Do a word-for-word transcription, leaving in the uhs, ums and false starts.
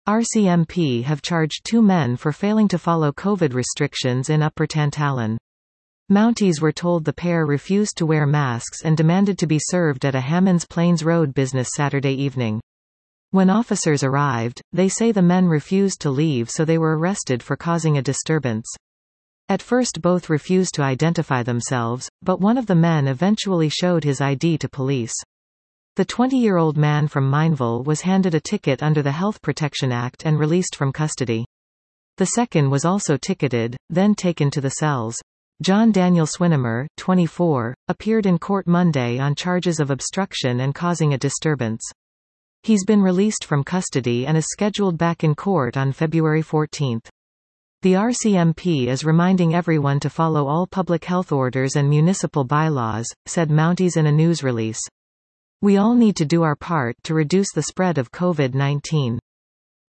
R C M P have charged two men for failing to follow COVID restrictions in Upper Tantallon. Mounties were told the pair refused to wear masks and demanded to be served at a Hammonds Plains Road business Saturday evening. When officers arrived, they say the men refused to leave, so they were arrested for causing a disturbance. At first both refused to identify themselves, but one of the men eventually showed his I D to police. The twenty-year-old man from Mineville was handed a ticket under the Health Protection Act and released from custody. The second was also ticketed, then taken to the cells. John Daniel Swinimer, twenty-four, appeared in court Monday on charges of obstruction and causing a disturbance. He's been released from custody and is scheduled back in court on February fourteenth. The R C M P is reminding everyone to follow all public health orders and municipal bylaws, said Mounties in a news release. We all need to do our part to reduce the spread of COVID nineteen.